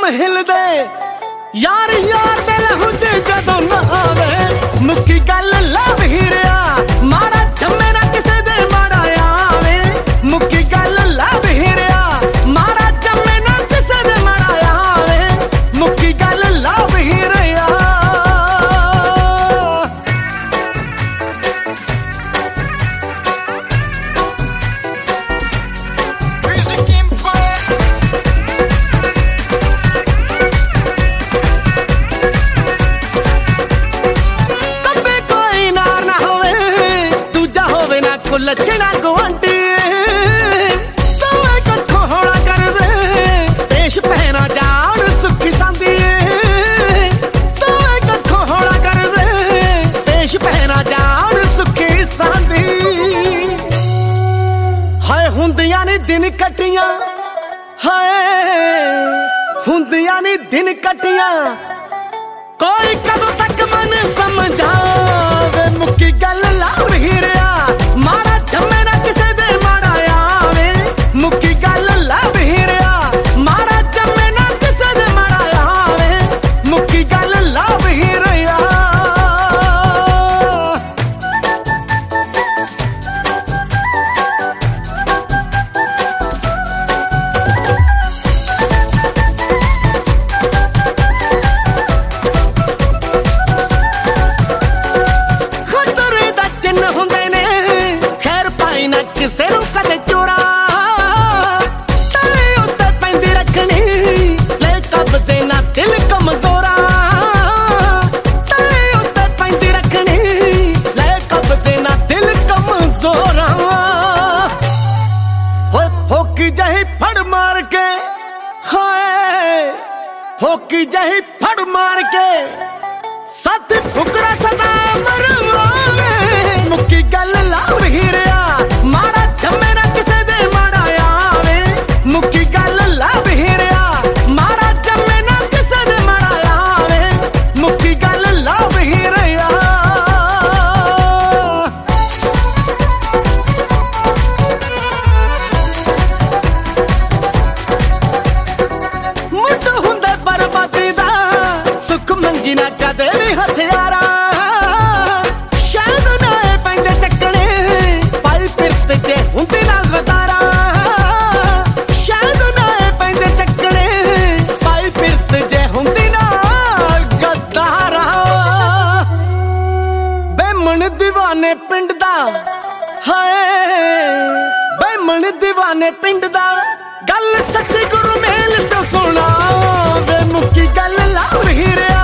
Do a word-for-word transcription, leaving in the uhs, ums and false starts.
हिलदे यार यार दे लहू च जदों ना आवे मुक्की गल लव हीरिया माड़ा जम्मे ना किसे दे माड़ा आवे मुक्की गल लव हीरिया माड़ा जम्मे ना किसे दे माड़ा आवे मुक्की गल लव हीरिया लचना गुआंटी तोए कखों होला कर दे पेश पहना जान सुखी सांदी तोए कखों होला कर दे पेश पहना जान सुखी सांदी हाय हुंदियां नी दिन कटियां हाय हुंदियां नी दिन कटियां कोई कदों तक मन समझावे मुक्की गल लव हीरिया माड़ा जम्मे ना किसे दे माड़ा आवे मुक्की गल लव हीरिया माड़ा जम्मे ना किसे दे माड़ा आवे मुक्की गल लव हीरिया ਕਿਸੇ ਨੂੰ ਕਦੇ ਚੋਰਾ ਤੇਰੇ ਉੱਤੇ ਪੈਂਦੀ ਰੱਖਣੀ ਲੈ ਕਬਜ਼ੇ ਨਾ ਦਿਲ ਕਮਜ਼ੋਰਾ ਤੇਰੇ ਉੱਤੇ ਪੈਂਦੀ ਰੱਖਣੀ ਲੈ ਕਬਜ਼ੇ ਨਾ ਦਿਲ ਕਮਜ਼ੋਰਾ ਹੋਏ ਫੋਕੀ ਜਹੀ ਫੜ ਮਾਰ ਕੇ ਹਾਏ ਫੋਕੀ ਜਹੀ ਫੜ ਮਾਰ ਕੇ ਸੱਤ ਫੁਕਰਾ ਸਦਾ ਮਰਵਾਵੇ ਮੁੱਕੀ ਗੱਲ ਲਵ ਹੀਰਿਆ ਮਾੜਾ ਜੰਮੇ ਨਾ ਕਿਸੇ ਦੇ ਮਾੜਾ ਆਵੇ ਮੁੱਕੀ ਗੱਲ ਲਵ ਹੀਰਿਆ ਮਾੜਾ ਜੰਮੇ ਨਾ ਕਿਸੇ ਦੇ ਮਾੜਾ ਆਵੇ ਮੁੱਕੀ ਗੱਲ ਲਵ ਹੀਰਿਆ ਮੁੱਢ ਹੁੰਦਾ ਬਰਬਾਦੀ ਦਾ ਸੁੱਖ ਮੰਗੀ ਨਾ ਕਦੇ ਵੀ ਹਥਿਆਰਾ ਹੁੰਦੀ ਨਾ ਗਦਾਰਾ ਸ਼ਾਇਦ ਨਾ ਪੈਂਦੇ ਚੱਕਣੇ ਪਾਈ ਫਿਰਤ ਜੇ ਹੁੰਦੀ ਨਾ ਗਦਾਰਾ ਬੇਮਣ دیਵਾਨੇ ਪਿੰਡ ਦਾ ਹਾਏ ਬੇਮਣ دیਵਾਨੇ ਪਿੰਡ ਦਾ ਗੱਲ ਸੱਚੀ ਗੁਰੂ ਮੇਲ ਤੋਂ ਸੁਣਾ ਵੇ ਮੁੱਕੀ ਗੱਲ ਲਵ ਹੀਰਿਆ